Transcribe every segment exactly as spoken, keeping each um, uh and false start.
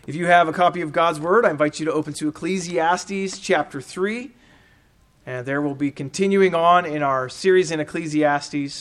If you have a copy of God's Word, I invite you to open to Ecclesiastes chapter three. And there we'll be continuing on in our series in Ecclesiastes.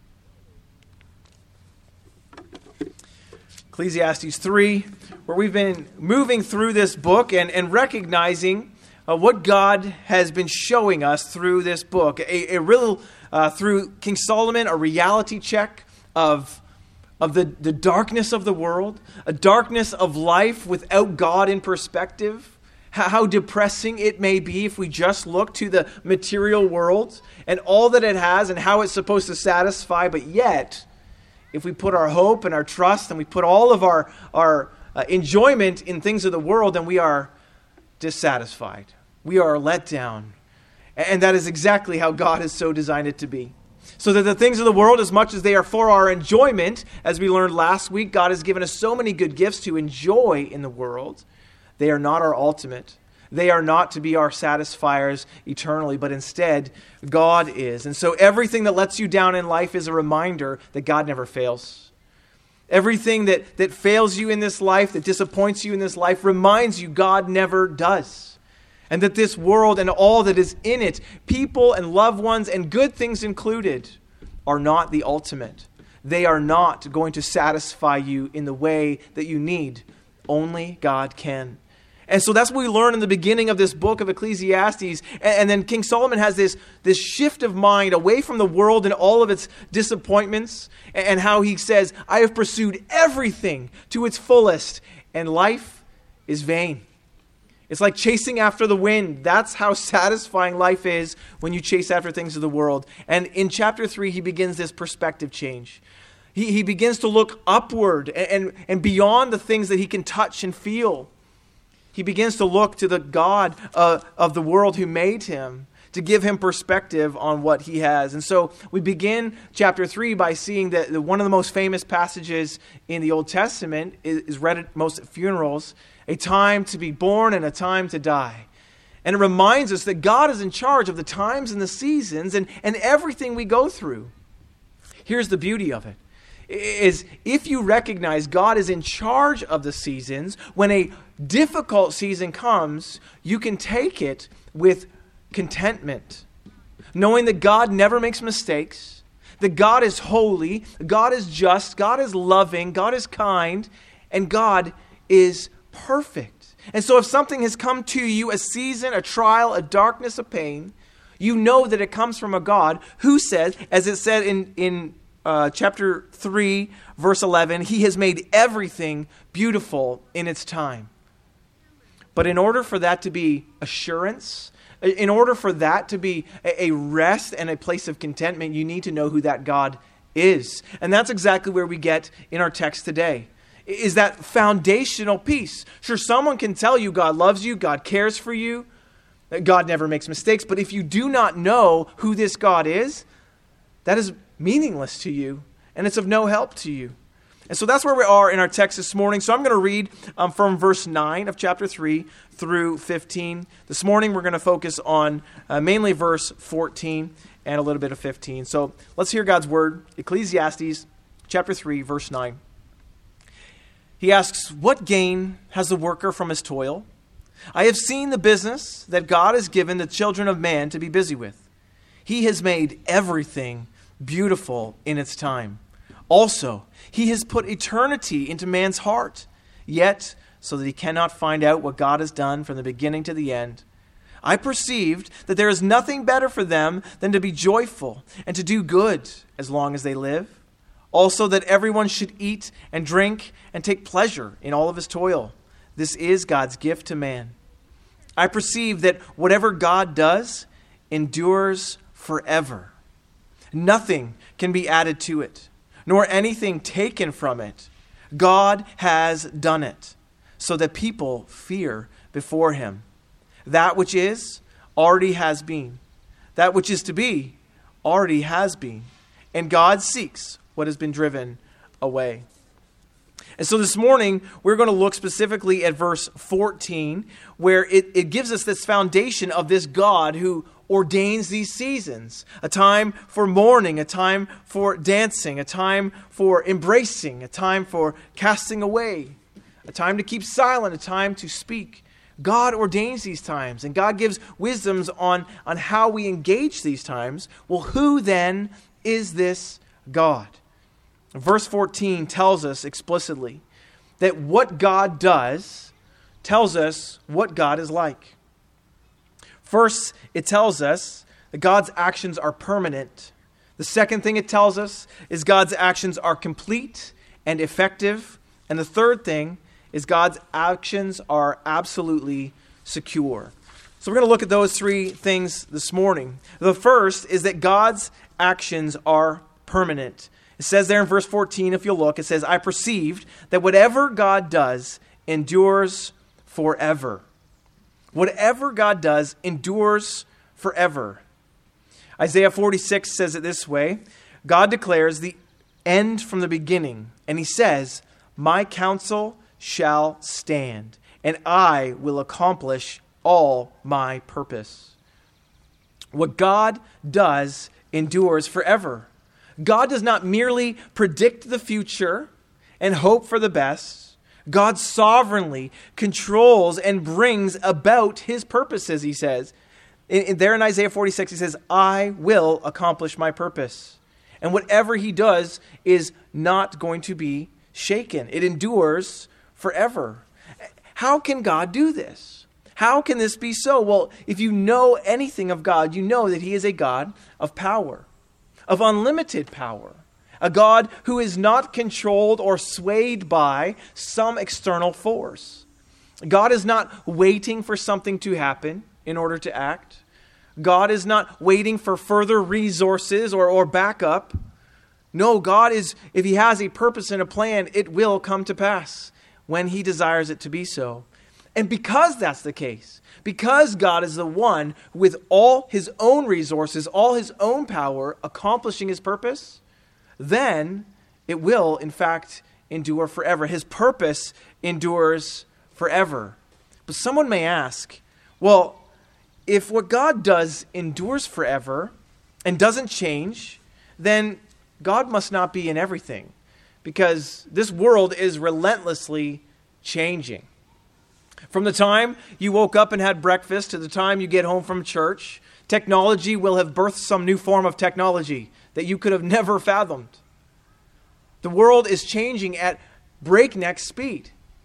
Ecclesiastes three, where we've been moving through this book and, and recognizing uh, what God has been showing us through this book. A, a real, uh, through King Solomon, a reality check of of the, the darkness of the world, a darkness of life without God in perspective, how, how depressing it may be if we just look to the material world and all that it has and how it's supposed to satisfy, but yet, if we put our hope and our trust and we put all of our, our uh, enjoyment in things of the world, then we are dissatisfied. We are let down. And that is exactly how God has so designed it to be. So that the things of the world, as much as they are for our enjoyment, as we learned last week, God has given us so many good gifts to enjoy in the world. They are not our ultimate. They are not to be our satisfiers eternally, but instead, God is. And so everything that lets you down in life is a reminder that God never fails. Everything that, that fails you in this life, that disappoints you in this life, reminds you God never does. And that this world and all that is in it, people and loved ones and good things included, are not the ultimate. They are not going to satisfy you in the way that you need. Only God can. And so that's what we learn in the beginning of this book of Ecclesiastes. And then King Solomon has this, this shift of mind away from the world and all of its disappointments, and how he says, I have pursued everything to its fullest, and life is vain. It's like chasing after the wind. That's how satisfying life is when you chase after things of the world. And in chapter three, he begins this perspective change. He, he begins to look upward and, and, and beyond the things that he can touch and feel. He begins to look to the God uh, of the world who made him to give him perspective on what he has. And so we begin chapter three by seeing that one of the most famous passages in the Old Testament is, is read at most funerals. A time to be born and a time to die. And it reminds us that God is in charge of the times and the seasons and, and everything we go through. Here's the beauty of it. Is if you recognize God is in charge of the seasons, when a difficult season comes, you can take it with contentment. Knowing that God never makes mistakes, that God is holy, God is just, God is loving, God is kind, and God is perfect. And so if something has come to you, a season, a trial, a darkness, a pain, you know that it comes from a God who says, as it said in, in uh, chapter three, verse eleven, he has made everything beautiful in its time. But in order for that to be assurance, in order for that to be a rest and a place of contentment, you need to know who that God is. And that's exactly where we get in our text today. Is that foundational piece. Sure, someone can tell you God loves you, God cares for you, that God never makes mistakes, but if you do not know who this God is, that is meaningless to you, and it's of no help to you. And so that's where we are in our text this morning. So I'm going to read um, from verse nine of chapter three through fifteen. This morning we're going to focus on uh, mainly verse fourteen and a little bit of fifteen. So let's hear God's word. Ecclesiastes chapter three, verse nine. He asks, what gain has the worker from his toil? I have seen the business that God has given the children of man to be busy with. He has made everything beautiful in its time. Also, he has put eternity into man's heart, yet so that he cannot find out what God has done from the beginning to the end. I perceived that there is nothing better for them than to be joyful and to do good as long as they live. Also, that everyone should eat and drink and take pleasure in all of his toil. This is God's gift to man. I perceive that whatever God does endures forever. Nothing can be added to it, nor anything taken from it. God has done it, so that people fear before him. That which is already has been. That which is to be already has been. And God seeks what has been driven away. And so this morning, we're going to look specifically at verse fourteen, where it, it gives us this foundation of this God who ordains these seasons. A time for mourning, a time for dancing, a time for embracing, a time for casting away, a time to keep silent, a time to speak. God ordains these times, and God gives wisdoms on, on how we engage these times. Well, who then is this God? Verse fourteen tells us explicitly that what God does tells us what God is like. First, it tells us that God's actions are permanent. The second thing it tells us is God's actions are complete and effective. And the third thing is God's actions are absolutely secure. So we're going to look at those three things this morning. The first is that God's actions are permanent. It says there in verse fourteen, if you'll look, it says, I perceived that whatever God does endures forever. Whatever God does endures forever. Isaiah forty-six says it this way, God declares the end from the beginning, and he says, my counsel shall stand, and I will accomplish all my purpose. What God does endures forever. God does not merely predict the future and hope for the best. God sovereignly controls and brings about his purposes, he says. In, in, there in Isaiah forty-six, he says, I will accomplish my purpose. And whatever he does is not going to be shaken. It endures forever. How can God do this? How can this be so? Well, if you know anything of God, you know that he is a God of power, of unlimited power, a God who is not controlled or swayed by some external force. God is not waiting for something to happen in order to act. God is not waiting for further resources or, or backup. No, God is, if he has a purpose and a plan, it will come to pass when he desires it to be so. And because that's the case, because God is the one with all his own resources, all his own power, accomplishing his purpose, then it will, in fact, endure forever. His purpose endures forever. But someone may ask, well, if what God does endures forever and doesn't change, then God must not be in everything, because this world is relentlessly changing. From the time you woke up and had breakfast to the time you get home from church, technology will have birthed some new form of technology that you could have never fathomed. The world is changing at breakneck speed.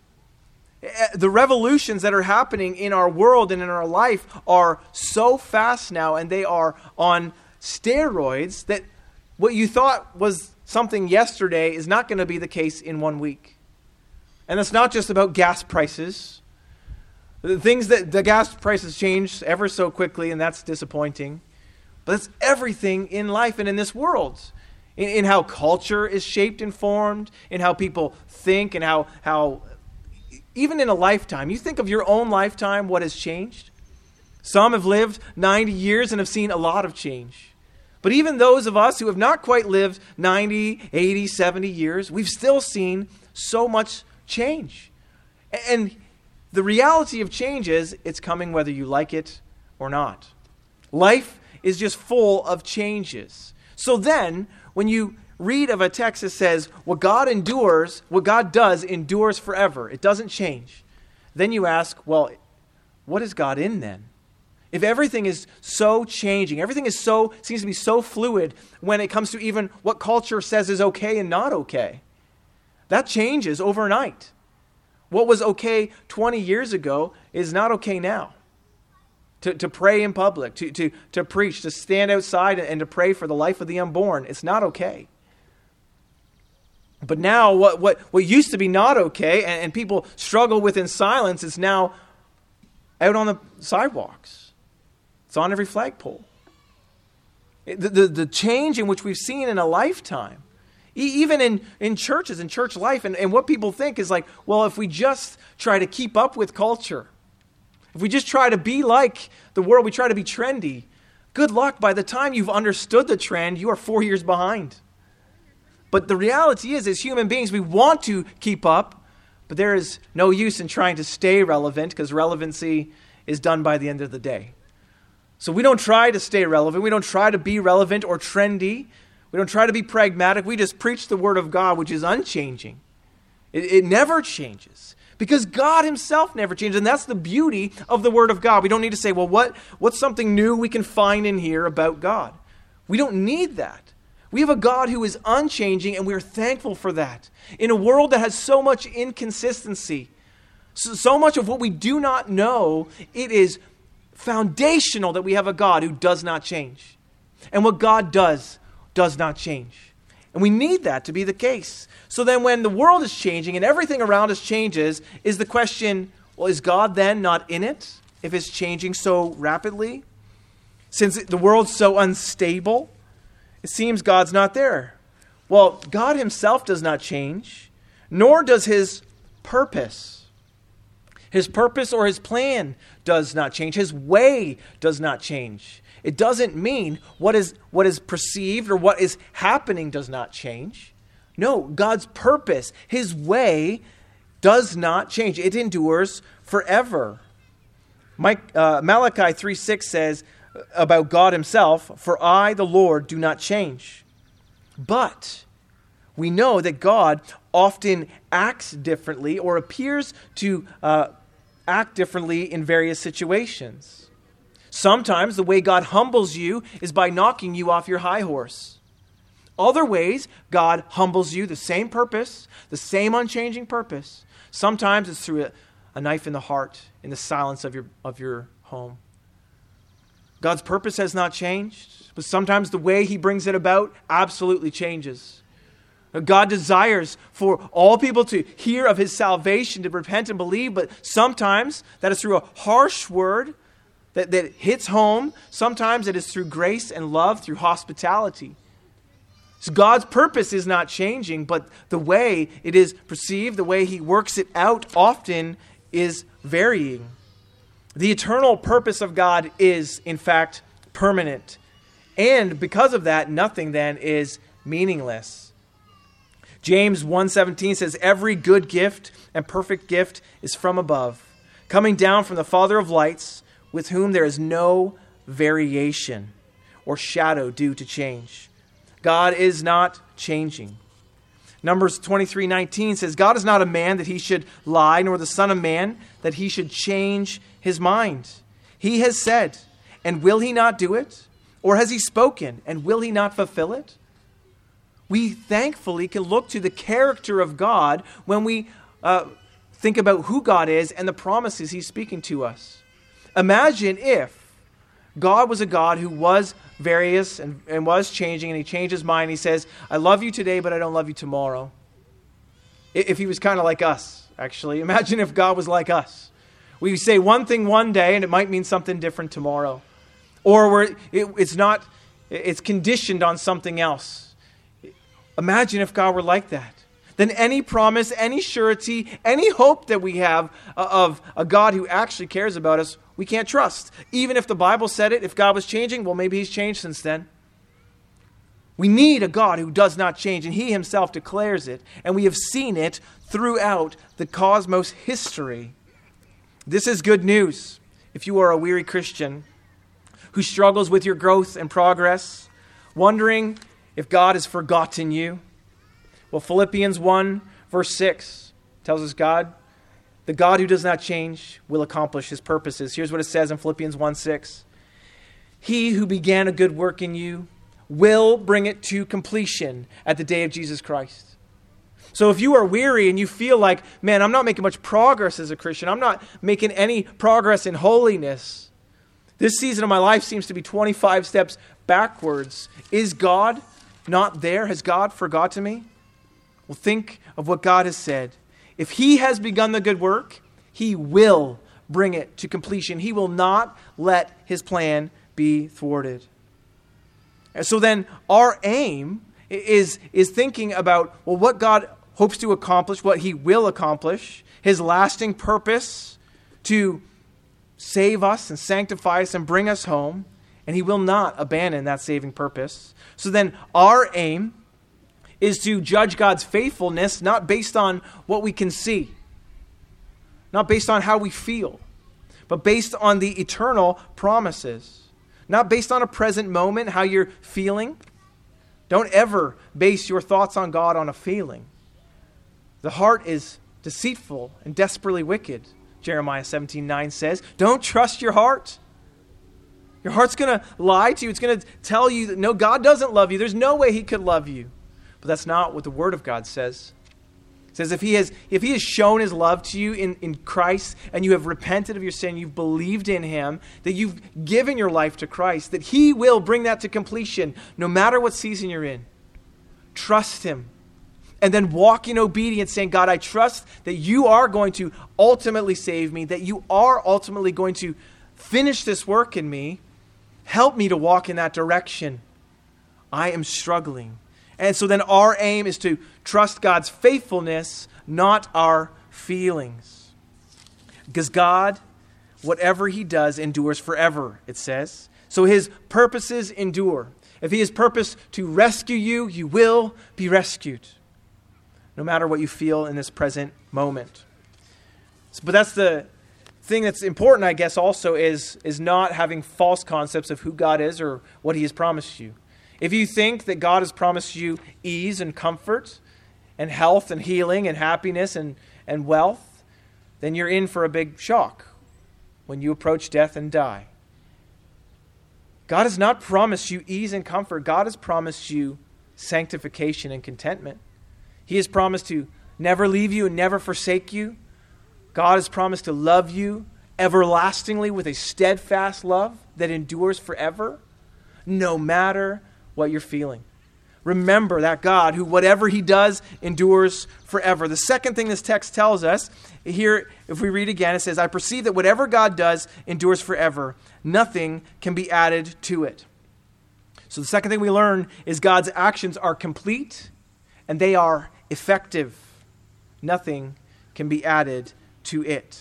The revolutions that are happening in our world and in our life are so fast now, and they are on steroids, that what you thought was something yesterday is not going to be the case in one week. And it's not just about gas prices. The things that the gas prices change ever so quickly, and that's disappointing. But it's everything in life and in this world. In, in how culture is shaped and formed, in how people think, and how, how even in a lifetime, you think of your own lifetime, what has changed. Some have lived ninety years and have seen a lot of change. But even those of us who have not quite lived ninety, eighty, seventy years, we've still seen so much change. And the reality of change is it's coming whether you like it or not. Life is just full of changes. So then, when you read of a text that says, what God endures, what God does endures forever, it doesn't change, then you ask, well, what is God in then? If everything is so changing, everything is so seems to be so fluid when it comes to even what culture says is okay and not okay, that changes overnight. What was okay twenty years ago is not okay now. To, to pray in public, to, to, to preach, to stand outside and to pray for the life of the unborn, it's not okay. But now what, what, what used to be not okay and, and people struggle with in silence is now out on the sidewalks. It's on every flagpole. The, the, the change in which we've seen in a lifetime, even in, in churches, in church life, and, and what people think is like, well, if we just try to keep up with culture, if we just try to be like the world, we try to be trendy, good luck. By the time you've understood the trend, you are four years behind. But the reality is, as human beings, we want to keep up, but there is no use in trying to stay relevant, because relevancy is done by the end of the day. So we don't try to stay relevant. We don't try to be relevant or trendy. We don't try to be pragmatic. We just preach the word of God, which is unchanging. It, it never changes, Because God himself never changes. And that's the beauty of the Word of God. We don't need to say, well, what, what's something new we can find in here about God? We don't need that. We have a God who is unchanging, and we're thankful for that. In a world that has so much inconsistency, so, so much of what we do not know, it is foundational that we have a God who does not change. And what God does, does not change. And we need that to be the case. So then when the world is changing and everything around us changes, is the question, well, is God then not in it if it's changing so rapidly? Since the world's so unstable, it seems God's not there. Well, God himself does not change, nor does his purpose. His purpose or his plan does not change. His way does not change. It doesn't mean what is what is perceived or what is happening does not change. No, God's purpose, his way, does not change. It endures forever. Mike, uh, Malachi three six says about God himself, "For I, the Lord, do not change." But we know that God often acts differently or appears to uh, act differently in various situations. Sometimes the way God humbles you is by knocking you off your high horse. Other ways, God humbles you, the same purpose, the same unchanging purpose. Sometimes it's through a, a knife in the heart, in the silence of your, of your home. God's purpose has not changed, but sometimes the way he brings it about absolutely changes. God desires for all people to hear of his salvation, to repent and believe, but sometimes that is through a harsh word that, that hits home. Sometimes it is through grace and love, through hospitality. So God's purpose is not changing, but the way it is perceived, the way he works it out often is varying. The eternal purpose of God is, in fact, permanent. And because of that, nothing then is meaningless. James one seventeen says, "Every good gift and perfect gift is from above, coming down from the Father of lights, with whom there is no variation or shadow due to change." God is not changing. Numbers twenty-three nineteen says, "God is not a man that he should lie, nor the son of man that he should change his mind. He has said, and will he not do it? Or has he spoken, and will he not fulfill it?" We thankfully can look to the character of God when we uh, think about who God is and the promises he's speaking to us. Imagine if God was a God who was various and, and was changing, and he changed his mind. He says, "I love you today, but I don't love you tomorrow." If he was kind of like us, actually. Imagine if God was like us. We say one thing one day, and it might mean something different tomorrow. Or we're, it, it's not, it's conditioned on something else. Imagine if God were like that. Then any promise, any surety, any hope that we have of a God who actually cares about us, we can't trust. Even if the Bible said it, if God was changing, well, maybe he's changed since then. We need a God who does not change, and he himself declares it. And we have seen it throughout the cosmos history. This is good news if you are a weary Christian who struggles with your growth and progress, wondering if God has forgotten you. Well, Philippians one, verse six tells us God, the God who does not change, will accomplish his purposes. Here's what it says in Philippians one six. "He who began a good work in you will bring it to completion at the day of Jesus Christ." So if you are weary and you feel like, man, I'm not making much progress as a Christian, I'm not making any progress in holiness, this season of my life seems to be twenty-five steps backwards. Is God not there? Has God forgotten me? Well, think of what God has said. If he has begun the good work, he will bring it to completion. He will not let his plan be thwarted. And so then our aim is, is thinking about, well, what God hopes to accomplish, what he will accomplish, his lasting purpose to save us and sanctify us and bring us home. And he will not abandon that saving purpose. So then our aim is to judge God's faithfulness not based on what we can see, not based on how we feel, but based on the eternal promises. Not based on a present moment, how you're feeling. Don't ever base your thoughts on God on a feeling. The heart is deceitful and desperately wicked. Jeremiah seventeen nine says, don't trust your heart. Your heart's going to lie to you. It's going to tell you that no, God doesn't love you. There's no way he could love you. But that's not what the Word of God says. It says if he has if he has shown his love to you in, in Christ, and you have repented of your sin, you've believed in him, that you've given your life to Christ, that he will bring that to completion no matter what season you're in. Trust him. And then walk in obedience, saying, God, I trust that you are going to ultimately save me, that you are ultimately going to finish this work in me. Help me to walk in that direction. I am struggling. And so then our aim is to trust God's faithfulness, not our feelings. Because God, whatever he does, endures forever, it says. So his purposes endure. If he has purposed to rescue you, you will be rescued, no matter what you feel in this present moment. But that's the thing that's important, I guess, also is, is not having false concepts of who God is or what he has promised you. If you think that God has promised you ease and comfort and health and healing and happiness and, and wealth, then you're in for a big shock when you approach death and die. God has not promised you ease and comfort. God has promised you sanctification and contentment. He has promised to never leave you and never forsake you. God has promised to love you everlastingly with a steadfast love that endures forever, no matter what you're feeling. Remember that God, who whatever he does, endures forever. The second thing this text tells us, here, if we read again, it says, I perceive that whatever God does endures forever. Nothing can be added to it. So the second thing we learn is God's actions are complete and they are effective. Nothing can be added to it.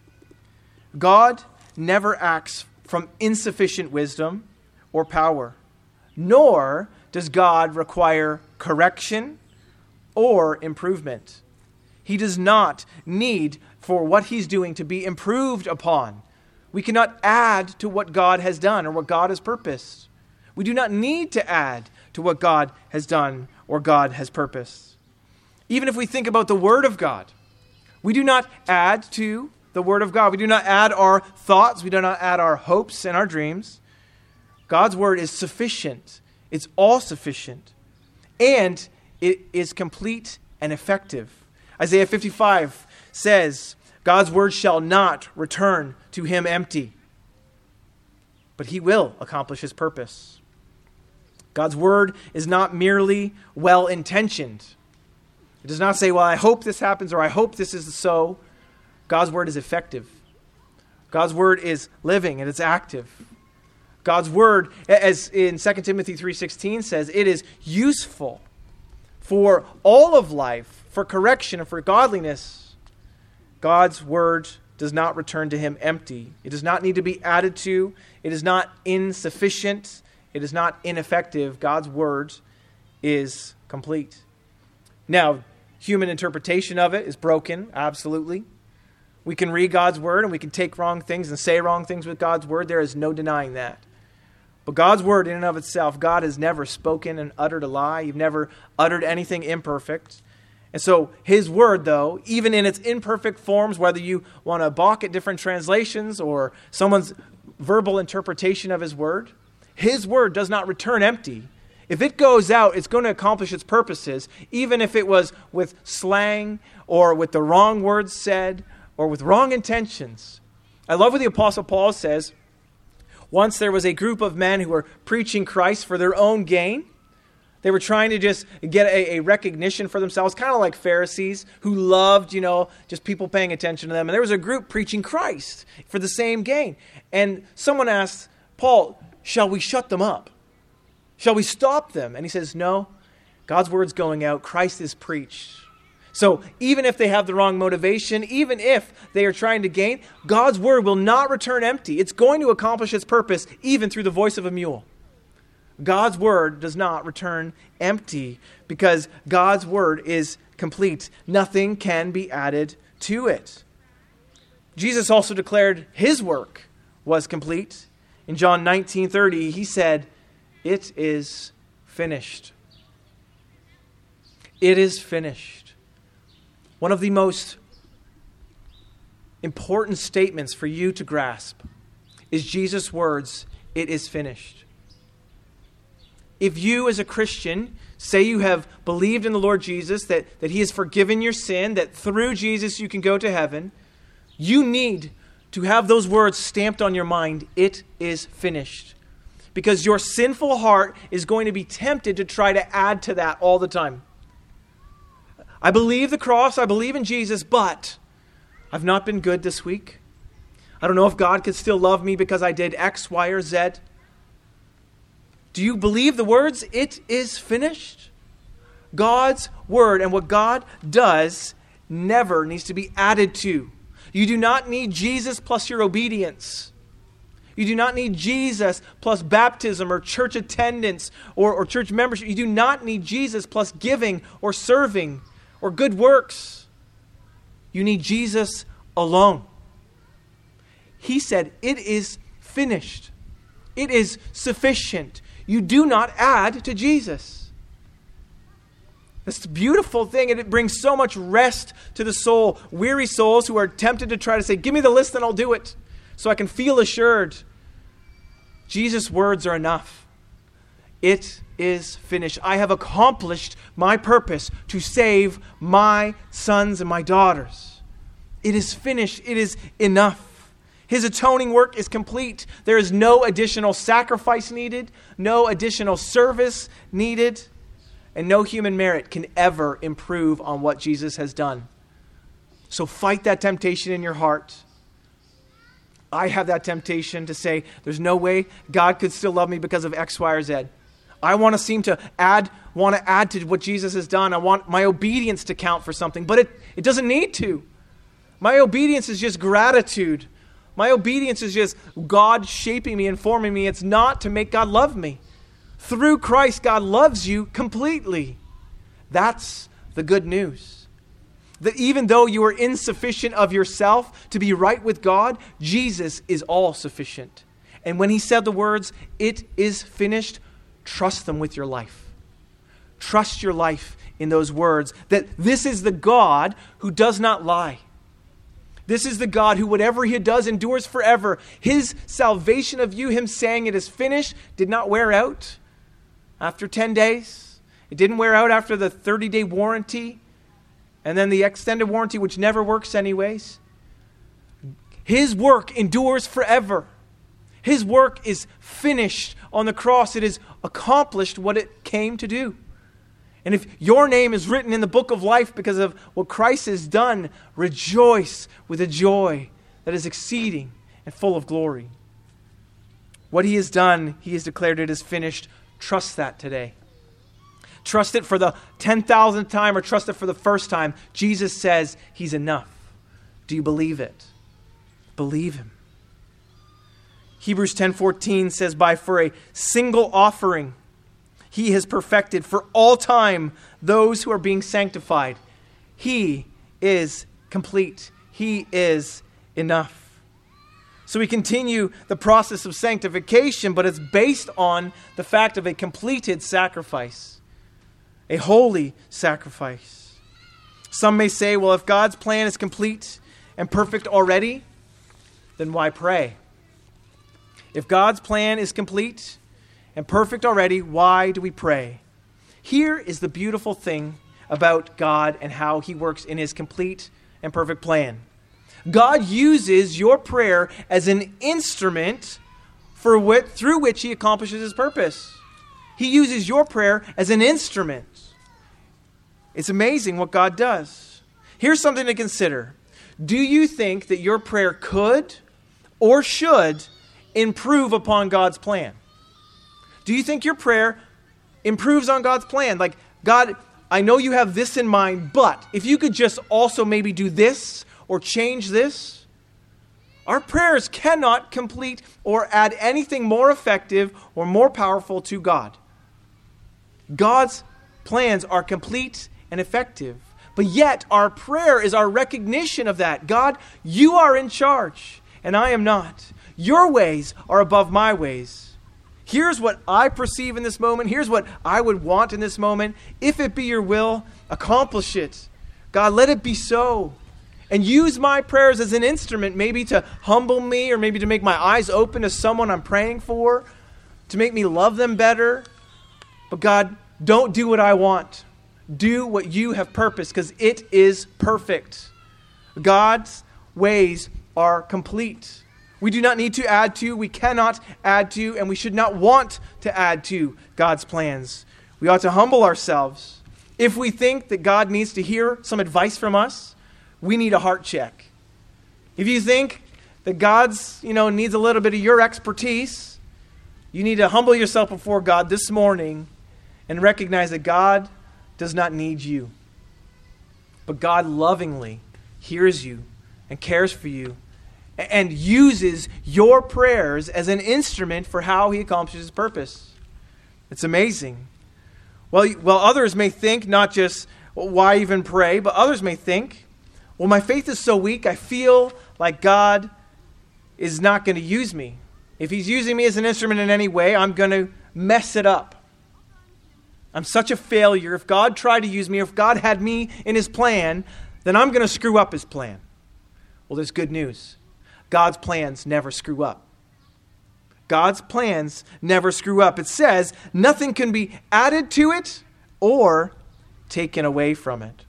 God never acts from insufficient wisdom or power, nor does God require correction or improvement. He does not need for what he's doing to be improved upon. We cannot add to what God has done or what God has purposed. We do not need to add to what God has done or God has purposed. Even if we think about the Word of God, we do not add to the Word of God. We do not add our thoughts. We do not add our hopes and our dreams. God's Word is sufficient. It's all sufficient. And it is complete and effective. Isaiah fifty-five says, God's Word shall not return to him empty, but he will accomplish his purpose. God's Word is not merely well-intentioned. It does not say, well, I hope this happens or I hope this is so. God's Word is effective. God's Word is living and it's active. God's Word, as in Second Timothy three sixteen says, it is useful for all of life, for correction and for godliness. God's Word does not return to him empty. It does not need to be added to. It is not insufficient. It is not ineffective. God's Word is complete. Now, human interpretation of it is broken, absolutely. We can read God's Word and we can take wrong things and say wrong things with God's Word. There is no denying that. But God's Word in and of itself, God has never spoken and uttered a lie. You've never uttered anything imperfect. And so his Word, though, even in its imperfect forms, whether you want to balk at different translations or someone's verbal interpretation of his Word, his Word does not return empty. If it goes out, it's going to accomplish its purposes, even if it was with slang or with the wrong words said or with wrong intentions. I love what the Apostle Paul says. Once there was a group of men who were preaching Christ for their own gain. They were trying to just get a, a recognition for themselves, kind of like Pharisees who loved, you know, just people paying attention to them. And there was a group preaching Christ for the same gain. And someone asked Paul, shall we shut them up? Shall we stop them? And he says, no, God's Word's going out. Christ is preached. So even if they have the wrong motivation, even if they are trying to gain, God's Word will not return empty. It's going to accomplish its purpose even through the voice of a mule. God's Word does not return empty because God's Word is complete. Nothing can be added to it. Jesus also declared his work was complete. In John nineteen thirty, he said, it is finished. It is finished. One of the most important statements for you to grasp is Jesus' words, "It is finished." If you as a Christian say you have believed in the Lord Jesus, that, that he has forgiven your sin, that through Jesus you can go to heaven, you need to have those words stamped on your mind, "It is finished." Because your sinful heart is going to be tempted to try to add to that all the time. I believe the cross, I believe in Jesus, but I've not been good this week. I don't know if God could still love me because I did X, Y, or Z. Do you believe the words, "It is finished"? God's word and what God does never needs to be added to. You do not need Jesus plus your obedience. You do not need Jesus plus baptism or church attendance or, or church membership. You do not need Jesus plus giving or serving or good works. You need Jesus alone. He said, "It is finished." It is sufficient. You do not add to Jesus. It's a beautiful thing, and it brings so much rest to the soul. Weary souls who are tempted to try to say, "Give me the list and I'll do it," so I can feel assured. Jesus' words are enough. It is finished. I have accomplished my purpose to save my sons and my daughters. It is finished. It is enough. His atoning work is complete. There is no additional sacrifice needed, no additional service needed, and no human merit can ever improve on what Jesus has done. So fight that temptation in your heart. I have that temptation to say, there's no way God could still love me because of X, Y, or Z. I want to seem to add, want to add to what Jesus has done. I want my obedience to count for something, but it, it doesn't need to. My obedience is just gratitude. My obedience is just God shaping me and forming me. It's not to make God love me. Through Christ, God loves you completely. That's the good news. That even though you are insufficient of yourself to be right with God, Jesus is all sufficient. And when he said the words, "It is finished," trust them with your life. Trust your life in those words. That this is the God who does not lie. This is the God who whatever he does endures forever. His salvation of you, him saying it is finished, did not wear out after ten days. It didn't wear out after the thirty-day warranty. And then the extended warranty, which never works anyways. His work endures forever. His work is finished on the cross. It has accomplished what it came to do. And if your name is written in the book of life because of what Christ has done, rejoice with a joy that is exceeding and full of glory. What he has done, he has declared it is finished. Trust that today. Trust it for the ten thousandth time or trust it for the first time. Jesus says he's enough. Do you believe it? Believe him. Hebrews ten fourteen says, "By for a single offering he has perfected for all time those who are being sanctified." He is complete. He is enough. So we continue the process of sanctification, but it's based on the fact of a completed sacrifice, a holy sacrifice. Some may say, well, if God's plan is complete and perfect already, then why pray? If God's plan is complete and perfect already, why do we pray? Here is the beautiful thing about God and how he works in his complete and perfect plan. God uses your prayer as an instrument for what, through which he accomplishes his purpose. He uses your prayer as an instrument. It's amazing what God does. Here's something to consider. Do you think that your prayer could or should improve upon God's plan? Do you think your prayer improves on God's plan? Like, God, I know you have this in mind, but if you could just also maybe do this or change this. Our prayers cannot complete or add anything more effective or more powerful to God. God's plans are complete and effective. But yet our prayer is our recognition of that. God, you are in charge and I am not. Your ways are above my ways. Here's what I perceive in this moment. Here's what I would want in this moment. If it be your will, accomplish it. God, let it be so. and use my prayers as an instrument, maybe to humble me or maybe to make my eyes open to someone I'm praying for, to make me love them better. But God, don't do what I want. Do what you have purposed, because it is perfect. God's ways are complete. We do not need to add to, we cannot add to, and we should not want to add to God's plans. We ought to humble ourselves. If we think that God needs to hear some advice from us, we need a heart check. If you think that God's, you know, needs a little bit of your expertise, you need to humble yourself before God this morning and recognize that God does not need you. But God lovingly hears you and cares for you and uses your prayers as an instrument for how he accomplishes his purpose. It's amazing. Well, well, others may think, not just, well, why even pray, but others may think, well, my faith is so weak, I feel like God is not going to use me. If he's using me as an instrument in any way, I'm going to mess it up. I'm such a failure. If God tried to use me, if God had me in his plan, then I'm going to screw up his plan. Well, there's good news. God's plans never screw up. God's plans never screw up. It says nothing can be added to it or taken away from it.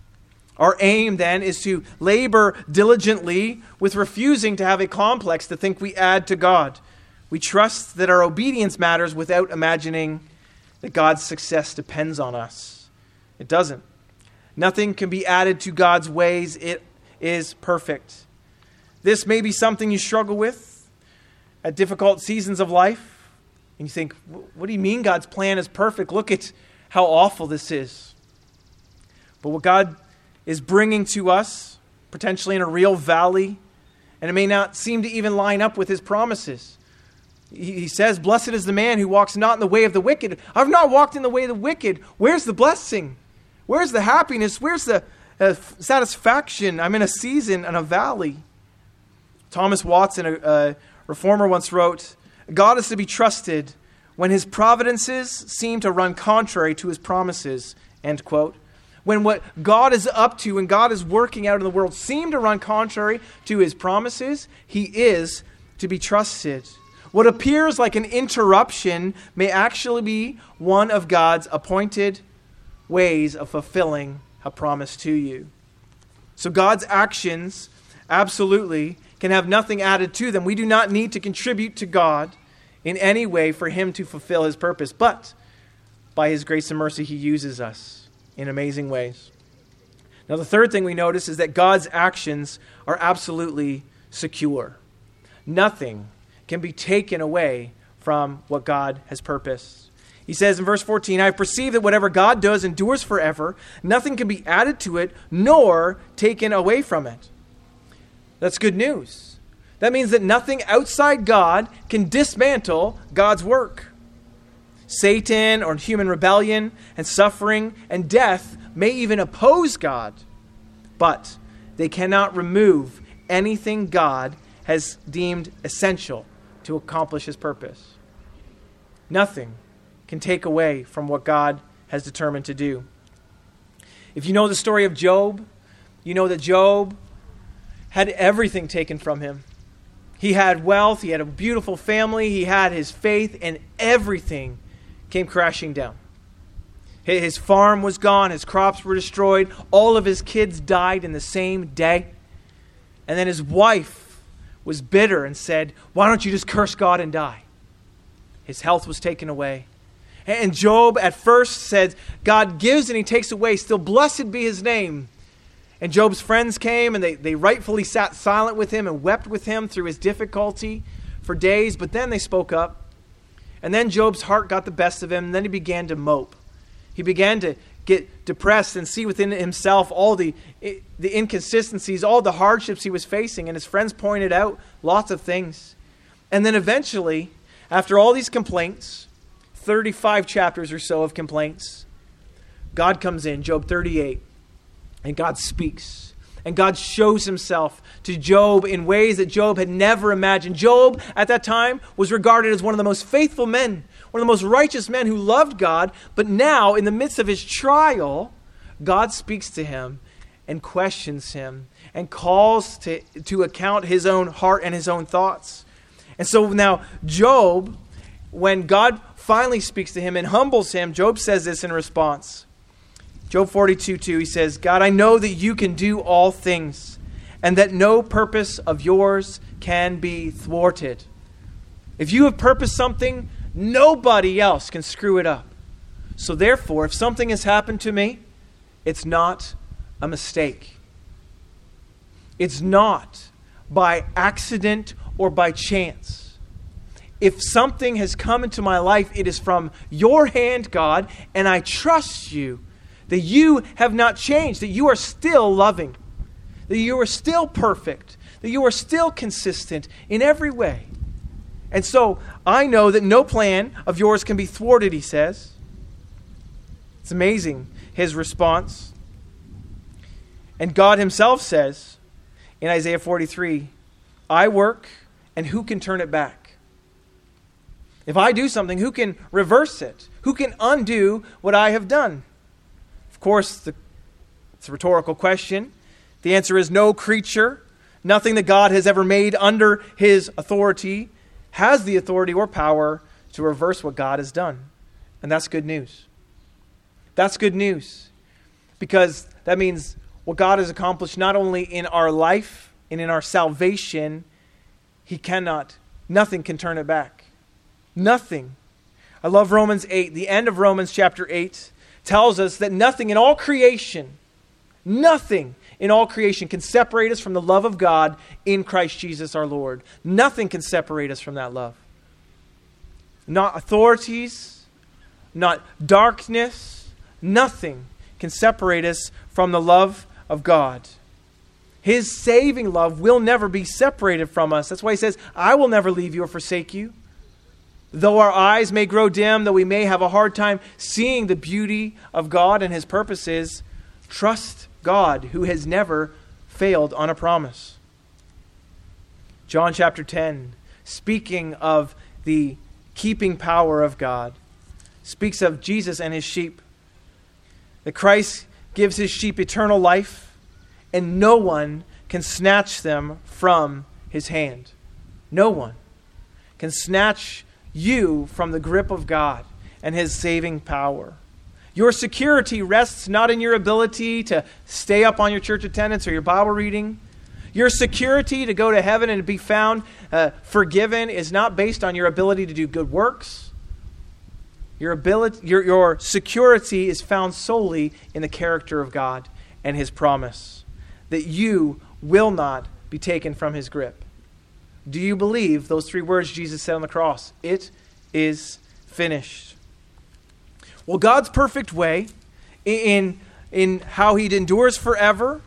Our aim then is to labor diligently with refusing to have a complex to think we add to God. We trust that our obedience matters without imagining that God's success depends on us. It doesn't. Nothing can be added to God's ways. It is perfect. This may be something you struggle with at difficult seasons of life. And you think, what do you mean God's plan is perfect? Look at how awful this is. But what God is bringing to us, potentially in a real valley, and it may not seem to even line up with his promises. He says, blessed is the man who walks not in the way of the wicked. I've not walked in the way of the wicked. Where's the blessing? Where's the happiness? Where's the uh, satisfaction? I'm in a season in a valley. Thomas Watson, a, a reformer, once wrote, God is to be trusted when his providences seem to run contrary to his promises, end quote. When what God is up to and God is working out in the world seem to run contrary to his promises, he is to be trusted. What appears like an interruption may actually be one of God's appointed ways of fulfilling a promise to you. So God's actions absolutely can have nothing added to them. We do not need to contribute to God in any way for him to fulfill his purpose, but by his grace and mercy, he uses us in amazing ways. Now, the third thing we notice is that God's actions are absolutely secure. Nothing can be taken away from what God has purposed. He says in verse fourteen, I perceive that whatever God does endures forever. Nothing can be added to it, nor taken away from it. That's good news. That means that nothing outside God can dismantle God's work. Satan or human rebellion and suffering and death may even oppose God, but they cannot remove anything God has deemed essential to accomplish his purpose. Nothing can take away from what God has determined to do. If you know the story of Job, you know that Job had everything taken from him. He had wealth, he had a beautiful family, he had his faith, and everything came crashing down. His farm was gone, his crops were destroyed, all of his kids died in the same day. And then his wife was bitter and said, why don't you just curse God and die? His health was taken away. And Job at first said, God gives and he takes away, still blessed be his name. And Job's friends came and they, they rightfully sat silent with him and wept with him through his difficulty for days. But then they spoke up. And then Job's heart got the best of him. And then he began to mope. He began to get depressed and see within himself all the, the inconsistencies, all the hardships he was facing. And his friends pointed out lots of things. And then eventually, after all these complaints, thirty-five chapters or so of complaints, God comes in, Job thirty-eight. And God speaks. And God shows himself to Job in ways that Job had never imagined. Job, at that time, was regarded as one of the most faithful men, one of the most righteous men who loved God. But now, in the midst of his trial, God speaks to him and questions him and calls to, to account his own heart and his own thoughts. And so now Job, when God finally speaks to him and humbles him, Job says this in response. Job forty-two two, he says, God, I know that you can do all things, and that no purpose of yours can be thwarted. If you have purposed something, nobody else can screw it up. So therefore, if something has happened to me, it's not a mistake. It's not by accident or by chance. If something has come into my life, it is from your hand, God, and I trust you that you have not changed, that you are still loving, that you are still perfect, that you are still consistent in every way. And so I know that no plan of yours can be thwarted, he says. It's amazing, his response. And God himself says in Isaiah forty-three, I work, and who can turn it back? If I do something, who can reverse it? Who can undo what I have done? Of course, the, it's a rhetorical question. The answer is no creature, nothing that God has ever made under his authority has the authority or power to reverse what God has done. And that's good news. That's good news. Because that means what God has accomplished not only in our life and in our salvation, he cannot, nothing can turn it back. Nothing. I love Romans eight. The end of Romans chapter eight tells us that nothing in all creation, nothing in all creation can separate us from the love of God in Christ Jesus our Lord. Nothing can separate us from that love. Not authorities, not darkness, nothing can separate us from the love of God. His saving love will never be separated from us. That's why he says, I will never leave you or forsake you. Though our eyes may grow dim, though we may have a hard time seeing the beauty of God and his purposes, trust God who has never failed on a promise. John chapter ten, speaking of the keeping power of God, speaks of Jesus and his sheep. That Christ gives his sheep eternal life, and no one can snatch them from his hand. No one can snatch you from the grip of God and his saving power. Your security rests not in your ability to stay up on your church attendance or your Bible reading. Your security to go to heaven and be found uh, forgiven is not based on your ability to do good works. Your ability, your, your security is found solely in the character of God and his promise that you will not be taken from his grip. Do you believe those three words Jesus said on the cross? It is finished. Well, God's perfect way in, in how he endures forever,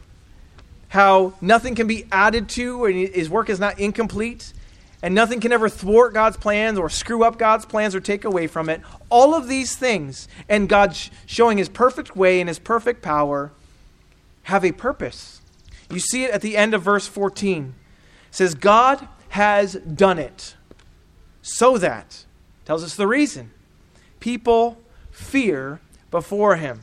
how nothing can be added to, and his work is not incomplete, and nothing can ever thwart God's plans or screw up God's plans or take away from it. All of these things, and God showing his perfect way and his perfect power, have a purpose. You see it at the end of verse fourteen. It says, God has done it so that, tells us the reason, people fear before him.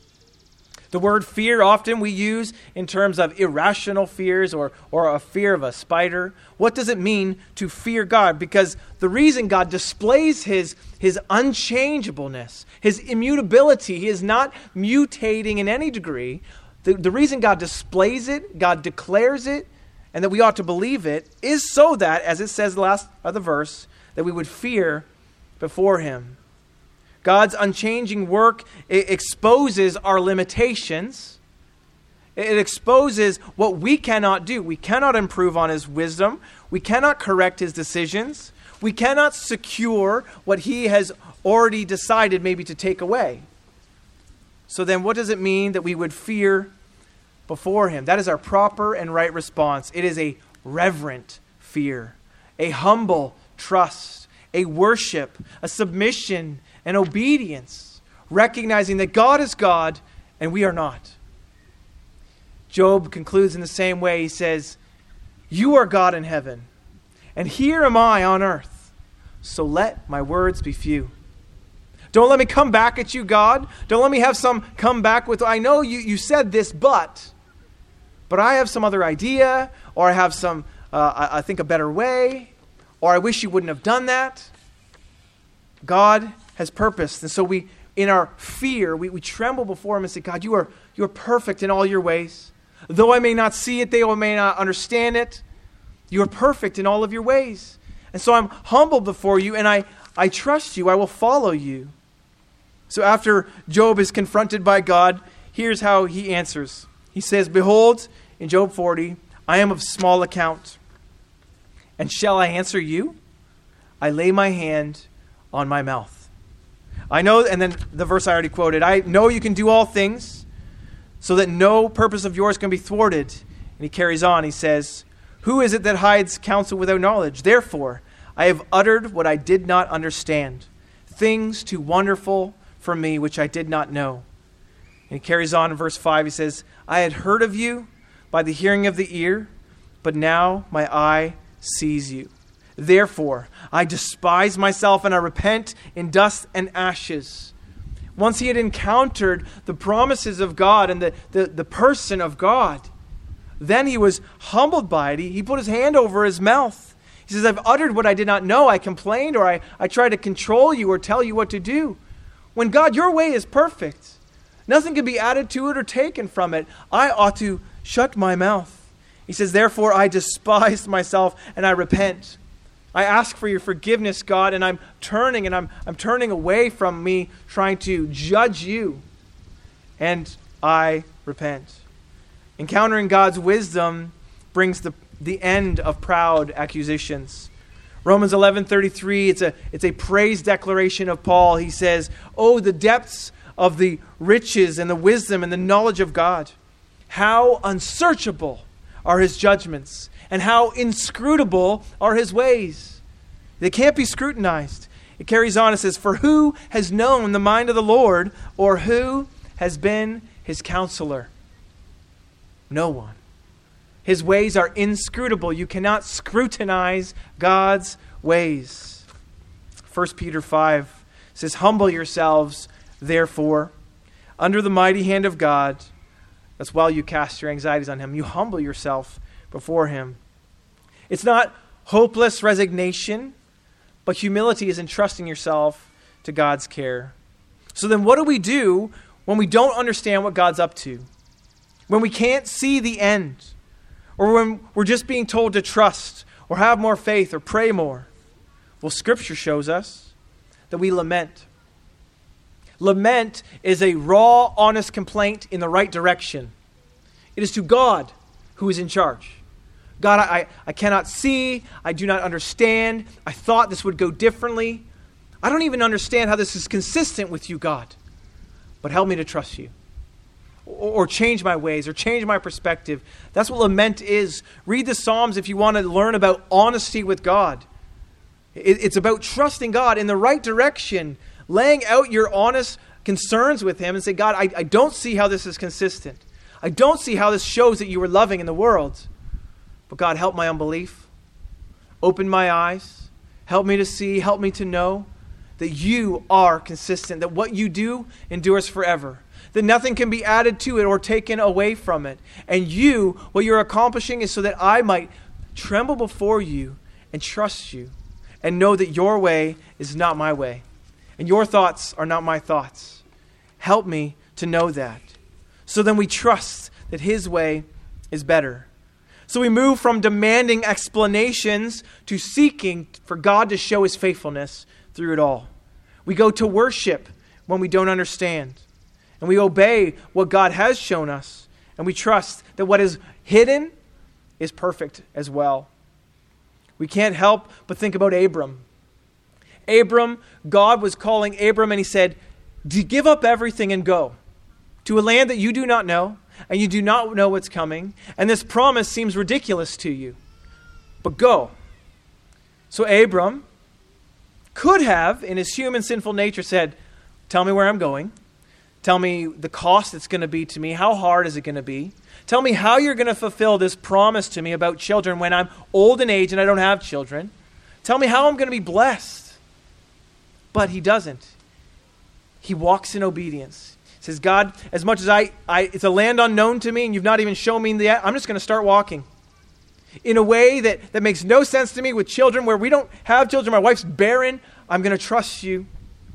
The word fear often we use in terms of irrational fears or, or a fear of a spider. What does it mean to fear God? Because the reason God displays his, his unchangeableness, his immutability, he is not mutating in any degree. The, the reason God displays it, God declares it, and that we ought to believe it, is so that, as it says the last of the verse, that we would fear before him. God's unchanging work, it exposes our limitations. It exposes what we cannot do. We cannot improve on his wisdom. We cannot correct his decisions. We cannot secure what he has already decided maybe to take away. So then what does it mean that we would fear before him? That is our proper and right response. It is a reverent fear, a humble trust, a worship, a submission, an obedience, recognizing that God is God and we are not. Job concludes in the same way. He says, you are God in heaven, and here am I on earth. So let my words be few. Don't let me come back at you, God. Don't let me have some come back with, I know you, you said this, but but I have some other idea, or I have some, uh, I, I think, a better way, or I wish you wouldn't have done that. God has purposed. And so we, in our fear, we, we tremble before him and say, God, you are, you are perfect in all your ways. Though I may not see it, though I may not understand it, you are perfect in all of your ways. And so I'm humble before you, and I, I trust you. I will follow you. So after Job is confronted by God, here's how he answers. He says, behold, in Job forty, I am of small account. And shall I answer you? I lay my hand on my mouth. I know, and then the verse I already quoted, I know you can do all things so that no purpose of yours can be thwarted. And he carries on, he says, who is it that hides counsel without knowledge? Therefore, I have uttered what I did not understand, things too wonderful for me which I did not know. And he carries on in verse five, he says, I had heard of you by the hearing of the ear, but now my eye sees you. Therefore, I despise myself and I repent in dust and ashes. Once he had encountered the promises of God and the, the, the person of God, then he was humbled by it. He, he put his hand over his mouth. He says, I've uttered what I did not know. I complained, or I, I tried to control you or tell you what to do. When God, your way is perfect. Nothing can be added to it or taken from it. I ought to shut my mouth. He says, therefore, I despise myself and I repent. I ask for your forgiveness, God, and I'm turning and I'm, I'm turning away from me trying to judge you. And I repent. Encountering God's wisdom brings the, the end of proud accusations. Romans eleven thirty-three, it's a, it's a praise declaration of Paul. He says, oh, the depths of the riches and the wisdom and the knowledge of God. How unsearchable are his judgments, and how inscrutable are his ways. They can't be scrutinized. It carries on, it says, for who has known the mind of the Lord, or who has been his counselor? No one. His ways are inscrutable. You cannot scrutinize God's ways. First Peter five says, humble yourselves, therefore, under the mighty hand of God. That's while you cast your anxieties on him. You humble yourself before him. It's not hopeless resignation, but humility is entrusting yourself to God's care. So then what do we do when we don't understand what God's up to? When we can't see the end? Or when we're just being told to trust or have more faith or pray more? Well, Scripture shows us that we lament. Lament is a raw, honest complaint in the right direction. It is to God who is in charge. God, I, I cannot see. I do not understand. I thought this would go differently. I don't even understand how this is consistent with you, God. But help me to trust you. Or, or change my ways, or change my perspective. That's what lament is. Read the Psalms if you want to learn about honesty with God. It, it's about trusting God in the right direction, laying out your honest concerns with him and say, God, I, I don't see how this is consistent. I don't see how this shows that you are loving in the world. But God, help my unbelief. Open my eyes. Help me to see. Help me to know that you are consistent, that what you do endures forever, that nothing can be added to it or taken away from it. And you, what you're accomplishing is so that I might tremble before you and trust you and know that your way is not my way and your thoughts are not my thoughts. Help me to know that. So then we trust that his way is better. So we move from demanding explanations to seeking for God to show his faithfulness through it all. We go to worship when we don't understand. And we obey what God has shown us. And we trust that what is hidden is perfect as well. We can't help but think about Abram. Abram, God was calling Abram and he said, give up everything and go to a land that you do not know, and you do not know what's coming, and this promise seems ridiculous to you. But go. So Abram could have, in his human sinful nature, said, tell me where I'm going. Tell me the cost it's going to be to me. How hard is it going to be? Tell me how you're going to fulfill this promise to me about children when I'm old in age and I don't have children. Tell me how I'm going to be blessed. But he doesn't. He walks in obedience. He says, God, as much as I, I, it's a land unknown to me and you've not even shown me the yet, I'm just going to start walking in a way that, that makes no sense to me with children where we don't have children. My wife's barren. I'm going to trust you.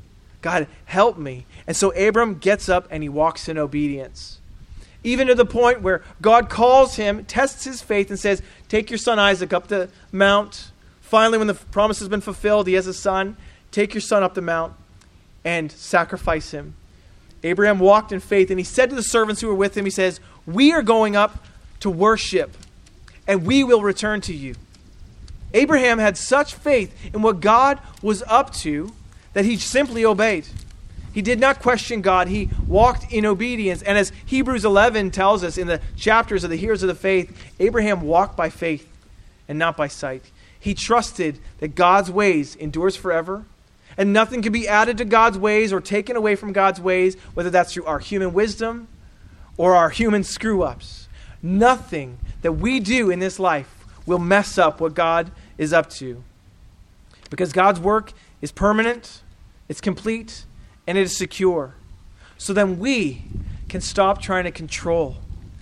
God, help me. And so Abram gets up and he walks in obedience. Even to the point where God calls him, tests his faith and says, take your son Isaac up the mount. Finally, when the promise has been fulfilled, he has a son. Take your son up the mount and sacrifice him. Abraham walked in faith, and he said to the servants who were with him, he says, we are going up to worship, and we will return to you. Abraham had such faith in what God was up to that he simply obeyed. He did not question God. He walked in obedience. And as Hebrews eleven tells us in the chapters of the heroes of the faith, Abraham walked by faith and not by sight. He trusted that God's ways endures forever, and nothing can be added to God's ways or taken away from God's ways, whether that's through our human wisdom or our human screw-ups. Nothing that we do in this life will mess up what God is up to. Because God's work is permanent, it's complete, and it is secure. So then we can stop trying to control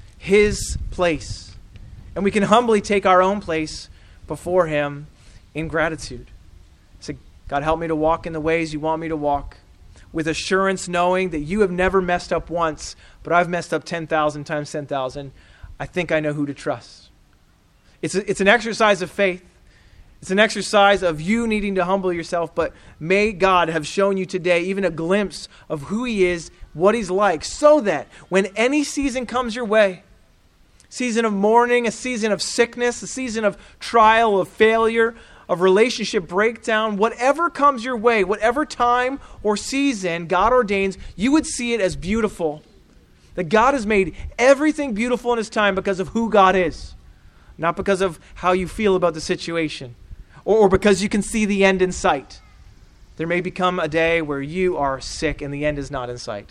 His place. And we can humbly take our own place before Him in gratitude. Say, God, help me to walk in the ways you want me to walk, with assurance knowing that you have never messed up once, but I've messed up ten thousand times ten thousand. I think I know who to trust. It's a, it's an exercise of faith. It's an exercise of you needing to humble yourself, but may God have shown you today even a glimpse of who He is, what He's like, so that when any season comes your way, season of mourning, a season of sickness, a season of trial, of failure, of relationship breakdown, whatever comes your way, whatever time or season God ordains, you would see it as beautiful. That God has made everything beautiful in His time because of who God is, not because of how you feel about the situation, or, or because you can see the end in sight. There may become a day where you are sick and the end is not in sight,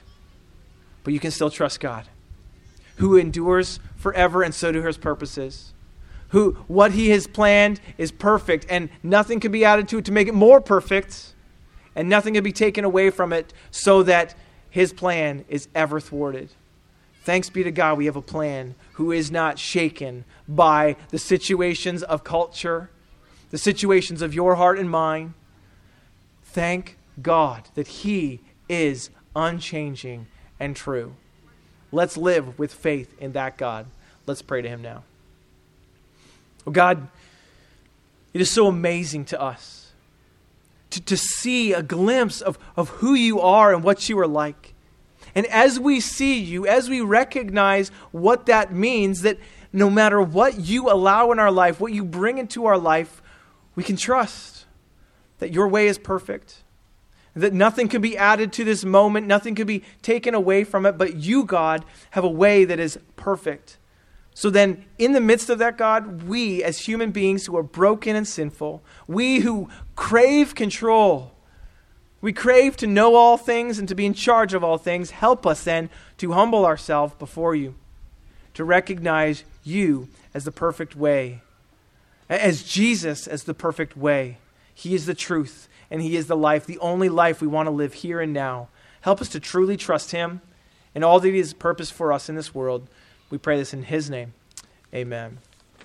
but you can still trust God, who endures forever, and so do His purposes. Who, what He has planned is perfect, and nothing can be added to it to make it more perfect, and nothing can be taken away from it so that His plan is ever thwarted. Thanks be to God, we have a plan who is not shaken by the situations of culture, the situations of your heart and mine. Thank God that He is unchanging and true. Let's live with faith in that God. Let's pray to Him now. Oh God, it is so amazing to us to, to see a glimpse of, of who You are and what You are like. And as we see You, as we recognize what that means, that no matter what You allow in our life, what You bring into our life, we can trust that Your way is perfect, that nothing can be added to this moment, nothing can be taken away from it, but You, God, have a way that is perfect. So then, in the midst of that, God, we as human beings who are broken and sinful, we who crave control, we crave to know all things and to be in charge of all things, help us then to humble ourselves before You, to recognize You as the perfect way, as Jesus as the perfect way. He is the truth and He is the life, the only life we want to live here and now. Help us to truly trust Him and all that He has purposed for us in this world. We pray this in His name. Amen.